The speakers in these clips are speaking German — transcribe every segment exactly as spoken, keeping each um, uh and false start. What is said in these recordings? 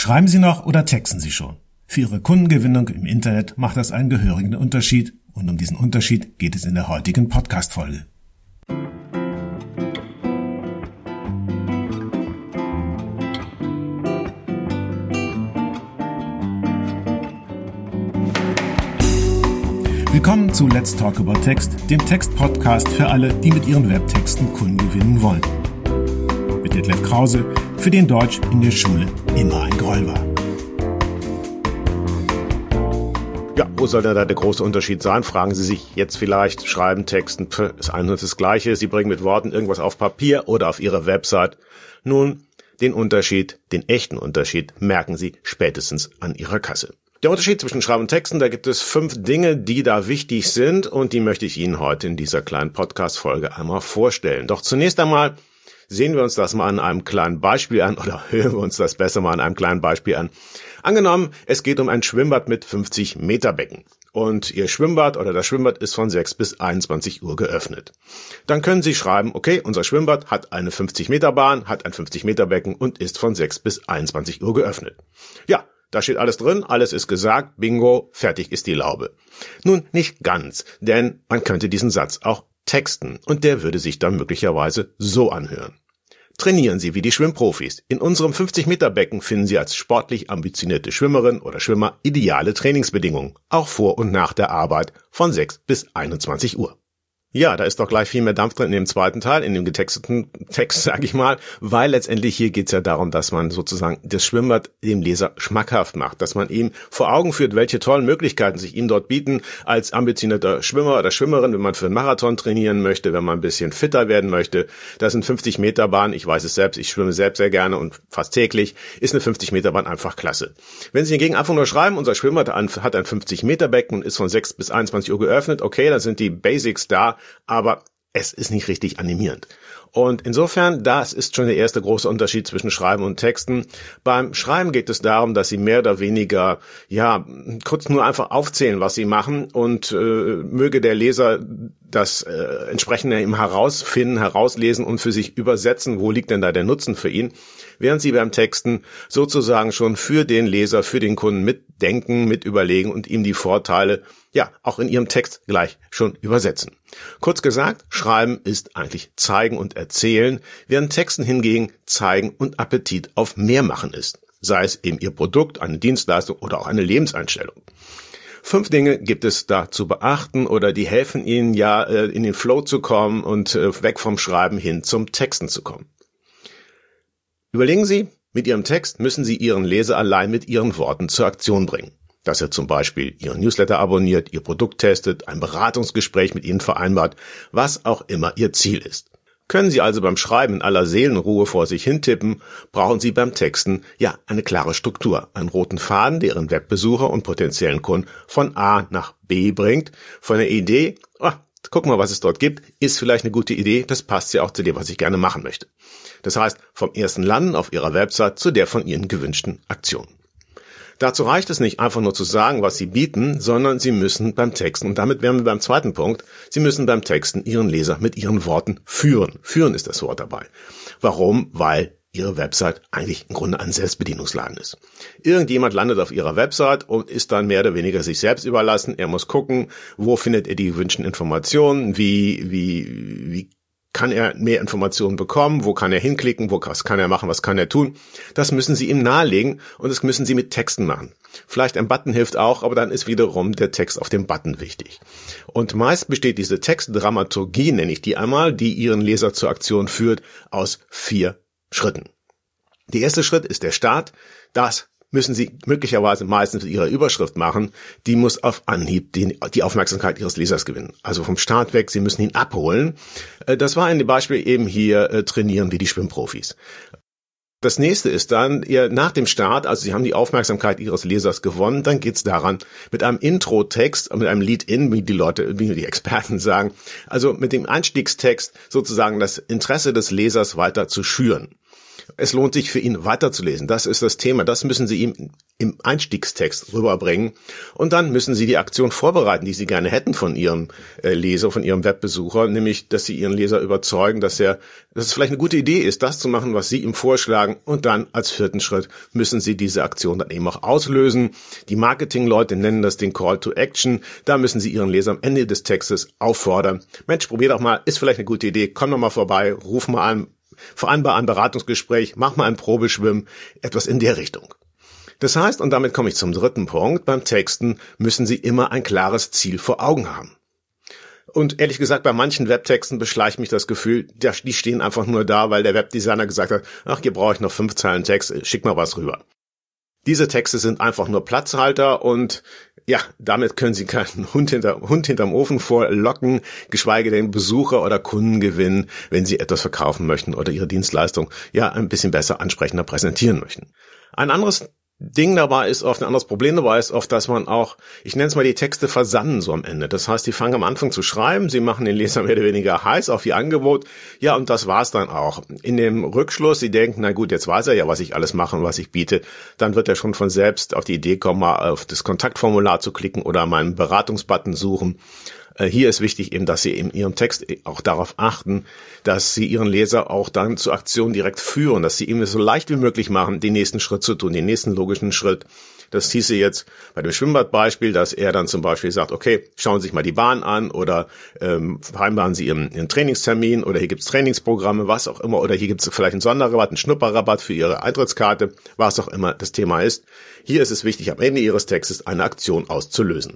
Schreiben Sie noch oder texten Sie schon? Für Ihre Kundengewinnung im Internet macht das einen gehörigen Unterschied und um diesen Unterschied geht es in der heutigen Podcast-Folge. Willkommen zu Let's Talk About Text, dem Text-Podcast für alle, die mit ihren Webtexten Kunden gewinnen wollen. Mit Detlef Krause, für den Deutsch in der Schule immer ein Gräuel war. Ja, wo soll denn da der große Unterschied sein? Fragen Sie sich jetzt vielleicht. Schreiben, Texten, pff, ist ein und das Gleiche. Sie bringen mit Worten irgendwas auf Papier oder auf Ihre Website. Nun, den Unterschied, den echten Unterschied, merken Sie spätestens an Ihrer Kasse. Der Unterschied zwischen Schreiben und Texten, da gibt es fünf Dinge, die da wichtig sind und die möchte ich Ihnen heute in dieser kleinen Podcast-Folge einmal vorstellen. Doch zunächst einmal sehen wir uns das mal an einem kleinen Beispiel an oder hören wir uns das besser mal an einem kleinen Beispiel an. Angenommen, es geht um ein Schwimmbad mit fünfzig Meter Becken und Ihr Schwimmbad oder das Schwimmbad ist von sechs bis einundzwanzig Uhr geöffnet. Dann können Sie schreiben, okay, unser Schwimmbad hat eine fünfzig Meter Bahn, hat ein fünfzig Meter Becken und ist von sechs bis einundzwanzig Uhr geöffnet. Ja, da steht alles drin, alles ist gesagt, bingo, fertig ist die Laube. Nun, nicht ganz, denn man könnte diesen Satz auch texten und der würde sich dann möglicherweise so anhören. Trainieren Sie wie die Schwimmprofis. In unserem fünfzig Meter Becken finden Sie als sportlich ambitionierte Schwimmerin oder Schwimmer ideale Trainingsbedingungen, auch vor und nach der Arbeit von sechs bis einundzwanzig Uhr. Ja, da ist doch gleich viel mehr Dampf drin in dem zweiten Teil, in dem getexteten Text, sage ich mal, weil letztendlich hier geht's ja darum, dass man sozusagen das Schwimmbad dem Leser schmackhaft macht, dass man ihm vor Augen führt, welche tollen Möglichkeiten sich ihm dort bieten als ambitionierter Schwimmer oder Schwimmerin, wenn man für einen Marathon trainieren möchte, wenn man ein bisschen fitter werden möchte. Das sind fünfzig Meter Bahn, ich weiß es selbst, ich schwimme selbst sehr gerne und fast täglich, ist eine fünfzig Meter Bahn einfach klasse. Wenn Sie hingegen einfach nur schreiben, unser Schwimmbad hat ein fünfzig Meter Becken und ist von sechs bis einundzwanzig Uhr geöffnet, okay, dann sind die Basics da, aber es ist nicht richtig animierend. Und insofern, das ist schon der erste große Unterschied zwischen Schreiben und Texten. Beim Schreiben geht es darum, dass Sie mehr oder weniger, ja, kurz nur einfach aufzählen, was Sie machen und äh, möge der Leser das äh, entsprechende eben herausfinden, herauslesen und für sich übersetzen, wo liegt denn da der Nutzen für ihn, während Sie beim Texten sozusagen schon für den Leser, für den Kunden mitdenken, mit überlegen und ihm die Vorteile, ja, auch in Ihrem Text gleich schon übersetzen. Kurz gesagt, Schreiben ist eigentlich Zeigen und Erzählen, während Texten hingegen Zeigen und Appetit auf mehr machen ist, sei es eben Ihr Produkt, eine Dienstleistung oder auch eine Lebenseinstellung. Fünf Dinge gibt es da zu beachten oder die helfen Ihnen ja, in den Flow zu kommen und weg vom Schreiben hin zum Texten zu kommen. Überlegen Sie, mit Ihrem Text müssen Sie Ihren Leser allein mit Ihren Worten zur Aktion bringen. Dass er zum Beispiel Ihren Newsletter abonniert, Ihr Produkt testet, ein Beratungsgespräch mit Ihnen vereinbart, was auch immer Ihr Ziel ist. Können Sie also beim Schreiben in aller Seelenruhe vor sich hintippen, brauchen Sie beim Texten ja eine klare Struktur, einen roten Faden, der Ihren Webbesucher und potenziellen Kunden von A nach B bringt, von der Idee, oh, guck mal, was es dort gibt, ist vielleicht eine gute Idee, das passt ja auch zu dem, was ich gerne machen möchte. Das heißt, vom ersten Landen auf Ihrer Website zu der von Ihnen gewünschten Aktion. Dazu reicht es nicht einfach nur zu sagen, was Sie bieten, sondern Sie müssen beim Texten, und damit wären wir beim zweiten Punkt, Sie müssen beim Texten Ihren Leser mit Ihren Worten führen. Führen ist das Wort dabei. Warum? Weil Ihre Website eigentlich im Grunde ein Selbstbedienungsladen ist. Irgendjemand landet auf Ihrer Website und ist dann mehr oder weniger sich selbst überlassen. Er muss gucken, wo findet er die gewünschten Informationen, wie, wie, wie kann er mehr Informationen bekommen, wo kann er hinklicken, wo, was kann er machen, was kann er tun. Das müssen Sie ihm nahelegen und das müssen Sie mit Texten machen. Vielleicht ein Button hilft auch, aber dann ist wiederum der Text auf dem Button wichtig. Und meist besteht diese Textdramaturgie, nenne ich die einmal, die Ihren Leser zur Aktion führt, aus vier Schritten. Der erste Schritt ist der Start. Das müssen Sie möglicherweise meistens mit Ihrer Überschrift machen. Die muss auf Anhieb die, die Aufmerksamkeit Ihres Lesers gewinnen. Also vom Start weg, Sie müssen ihn abholen. Das war in dem Beispiel eben hier äh, trainieren wie die Schwimmprofis. Das nächste ist dann, ihr nach dem Start, also Sie haben die Aufmerksamkeit Ihres Lesers gewonnen, dann geht's daran, mit einem Intro-Text, mit einem Lead-In, wie die Leute, wie die Experten sagen, also mit dem Einstiegstext sozusagen das Interesse des Lesers weiter zu schüren. Es lohnt sich für ihn weiterzulesen. Das ist das Thema. Das müssen Sie ihm im Einstiegstext rüberbringen. Und dann müssen Sie die Aktion vorbereiten, die Sie gerne hätten von Ihrem äh, Leser, von Ihrem Webbesucher, nämlich, dass Sie Ihren Leser überzeugen, dass er, dass es vielleicht eine gute Idee ist, das zu machen, was Sie ihm vorschlagen. Und dann als vierten Schritt müssen Sie diese Aktion dann eben auch auslösen. Die Marketingleute nennen das den Call to Action. Da müssen Sie Ihren Leser am Ende des Textes auffordern. Mensch, probier doch mal, ist vielleicht eine gute Idee, komm doch mal vorbei, ruf mal an, vereinbar ein Beratungsgespräch, mach mal ein Probeschwimmen, etwas in der Richtung. Das heißt, und damit komme ich zum dritten Punkt, beim Texten müssen Sie immer ein klares Ziel vor Augen haben. Und ehrlich gesagt, bei manchen Webtexten beschleicht mich das Gefühl, die stehen einfach nur da, weil der Webdesigner gesagt hat, ach, hier brauche ich noch fünf Zeilen Text, schick mal was rüber. Diese Texte sind einfach nur Platzhalter und ja, damit können Sie keinen Hund, hinter, Hund hinterm Ofen vorlocken, geschweige denn Besucher oder Kunden gewinnen, wenn Sie etwas verkaufen möchten oder Ihre Dienstleistung ja ein bisschen besser ansprechender präsentieren möchten. Ein anderes Ding dabei ist oft, ein anderes Problem dabei ist oft, dass man auch, ich nenne es mal, die Texte versanden so am Ende. Das heißt, die fangen am Anfang zu schreiben, sie machen den Leser mehr oder weniger heiß auf ihr Angebot. Ja, und das war's dann auch. In dem Rückschluss, sie denken, na gut, jetzt weiß er ja, was ich alles mache und was ich biete. Dann wird er schon von selbst auf die Idee kommen, mal auf das Kontaktformular zu klicken oder meinen Beratungsbutton suchen. Hier ist wichtig eben, dass Sie in Ihrem Text auch darauf achten, dass Sie Ihren Leser auch dann zur Aktion direkt führen, dass Sie ihm es so leicht wie möglich machen, den nächsten Schritt zu tun, den nächsten logischen Schritt. Das hieße jetzt bei dem Schwimmbadbeispiel, dass er dann zum Beispiel sagt, okay, schauen Sie sich mal die Bahn an oder ähm, vereinbaren Sie Ihren, Ihren Trainingstermin oder hier gibt's Trainingsprogramme, was auch immer, oder hier gibt's vielleicht einen Sonderrabatt, einen Schnupperrabatt für Ihre Eintrittskarte, was auch immer das Thema ist. Hier ist es wichtig, am Ende Ihres Textes eine Aktion auszulösen.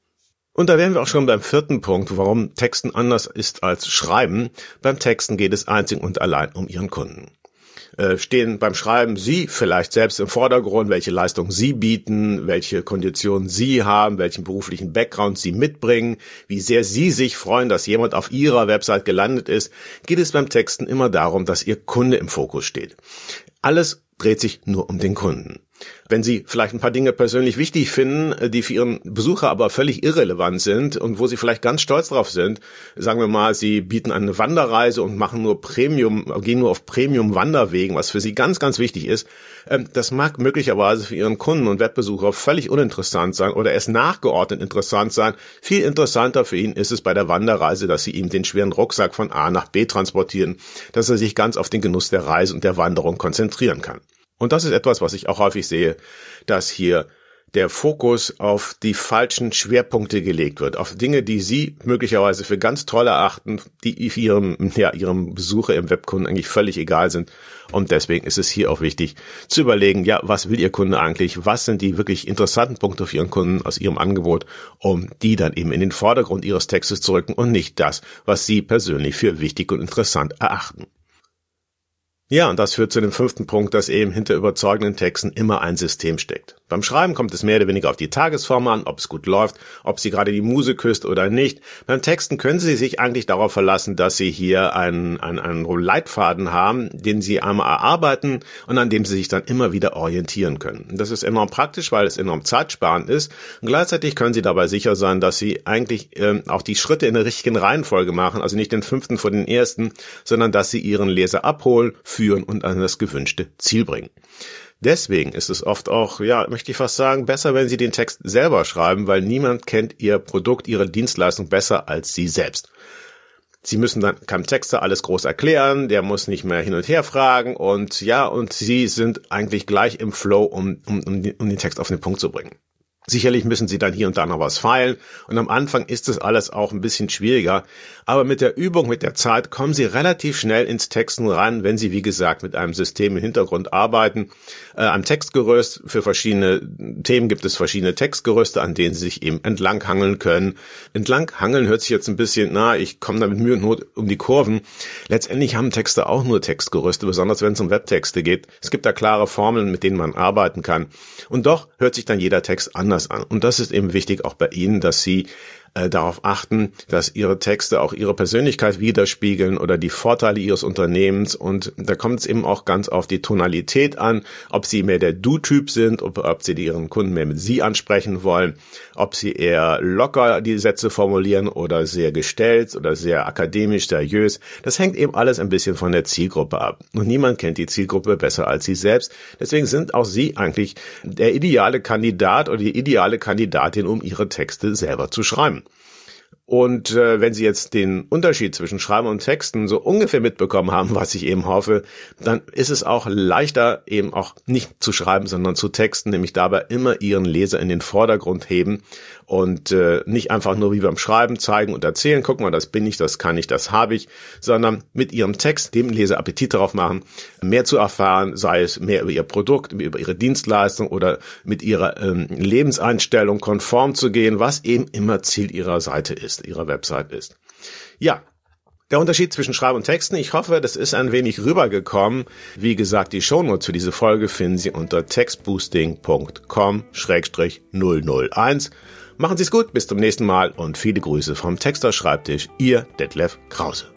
Und da wären wir auch schon beim vierten Punkt, warum Texten anders ist als Schreiben. Beim Texten geht es einzig und allein um Ihren Kunden. Äh, stehen beim Schreiben Sie vielleicht selbst im Vordergrund, welche Leistung Sie bieten, welche Konditionen Sie haben, welchen beruflichen Background Sie mitbringen, wie sehr Sie sich freuen, dass jemand auf Ihrer Website gelandet ist, geht es beim Texten immer darum, dass Ihr Kunde im Fokus steht. Alles dreht sich nur um den Kunden. Wenn Sie vielleicht ein paar Dinge persönlich wichtig finden, die für Ihren Besucher aber völlig irrelevant sind und wo Sie vielleicht ganz stolz drauf sind, sagen wir mal, Sie bieten eine Wanderreise und machen nur Premium, gehen nur auf Premium-Wanderwegen, was für Sie ganz, ganz wichtig ist, das mag möglicherweise für Ihren Kunden und Webbesucher völlig uninteressant sein oder erst nachgeordnet interessant sein. Viel interessanter für ihn ist es bei der Wanderreise, dass Sie ihm den schweren Rucksack von A nach B transportieren, dass er sich ganz auf den Genuss der Reise und der Wanderung konzentrieren kann. Und das ist etwas, was ich auch häufig sehe, dass hier der Fokus auf die falschen Schwerpunkte gelegt wird, auf Dinge, die Sie möglicherweise für ganz toll erachten, die Ihrem, ja, Ihrem Besucher, Ihrem Webkunden eigentlich völlig egal sind. Und deswegen ist es hier auch wichtig zu überlegen, ja, was will Ihr Kunde eigentlich? Was sind die wirklich interessanten Punkte für Ihren Kunden aus Ihrem Angebot, um die dann eben in den Vordergrund Ihres Textes zu rücken und nicht das, was Sie persönlich für wichtig und interessant erachten. Ja, und das führt zu dem fünften Punkt, dass eben hinter überzeugenden Texten immer ein System steckt. Beim Schreiben kommt es mehr oder weniger auf die Tagesform an, ob es gut läuft, ob Sie gerade die Muse küsst oder nicht. Beim Texten können Sie sich eigentlich darauf verlassen, dass Sie hier einen, einen, einen Leitfaden haben, den Sie einmal erarbeiten und an dem Sie sich dann immer wieder orientieren können. Das ist enorm praktisch, weil es enorm zeitsparend ist. Und gleichzeitig können Sie dabei sicher sein, dass Sie eigentlich ähm, auch die Schritte in der richtigen Reihenfolge machen, also nicht den fünften vor den ersten, sondern dass Sie Ihren Leser abholen, führen und an das gewünschte Ziel bringen. Deswegen ist es oft auch, ja, möchte ich fast sagen, besser, wenn Sie den Text selber schreiben, weil niemand kennt Ihr Produkt, Ihre Dienstleistung besser als Sie selbst. Sie müssen dann keinem Texter alles groß erklären, der muss nicht mehr hin und her fragen und ja, und Sie sind eigentlich gleich im Flow, um, um, um den Text auf den Punkt zu bringen. Sicherlich müssen Sie dann hier und da noch was feilen und am Anfang ist das alles auch ein bisschen schwieriger, aber mit der Übung, mit der Zeit kommen Sie relativ schnell ins Texten ran, wenn Sie, wie gesagt, mit einem System im Hintergrund arbeiten. Äh, am Textgerüst für verschiedene Themen gibt es verschiedene Textgerüste, an denen Sie sich eben entlanghangeln können. Entlanghangeln hört sich jetzt ein bisschen, na, ich komme da mit Mühe und Not um die Kurven. Letztendlich haben Texte auch nur Textgerüste, besonders wenn es um Webtexte geht. Es gibt da klare Formeln, mit denen man arbeiten kann. Und doch hört sich dann jeder Text anders an. Und das ist eben wichtig auch bei Ihnen, dass Sie äh, darauf achten, dass ihre Texte auch ihre Persönlichkeit widerspiegeln oder die Vorteile ihres Unternehmens. Und da kommt es eben auch ganz auf die Tonalität an, ob sie mehr der Du-Typ sind, ob, ob sie ihren Kunden mehr mit Sie ansprechen wollen, ob sie eher locker die Sätze formulieren oder sehr gestellt oder sehr akademisch, seriös. Das hängt eben alles ein bisschen von der Zielgruppe ab. Und niemand kennt die Zielgruppe besser als Sie selbst. Deswegen sind auch Sie eigentlich der ideale Kandidat oder die ideale Kandidatin, um Ihre Texte selber zu schreiben. Und äh, wenn Sie jetzt den Unterschied zwischen Schreiben und Texten so ungefähr mitbekommen haben, was ich eben hoffe, dann ist es auch leichter, eben auch nicht zu schreiben, sondern zu texten, nämlich dabei immer Ihren Leser in den Vordergrund heben und äh, nicht einfach nur wie beim Schreiben zeigen und erzählen, guck mal, das bin ich, das kann ich, das habe ich, sondern mit Ihrem Text dem Leser Appetit darauf machen, mehr zu erfahren, sei es mehr über Ihr Produkt, über Ihre Dienstleistung oder mit Ihrer ähm, Lebenseinstellung konform zu gehen, was eben immer Ziel Ihrer Seite ist, Ihrer Website ist. Ja, der Unterschied zwischen Schreiben und Texten, ich hoffe, das ist ein wenig rübergekommen. Wie gesagt, die Shownotes für diese Folge finden Sie unter textboosting punkt com Schrägstrich null null eins. Machen Sie es gut, bis zum nächsten Mal und viele Grüße vom Texter Schreibtisch, Ihr Detlef Krause.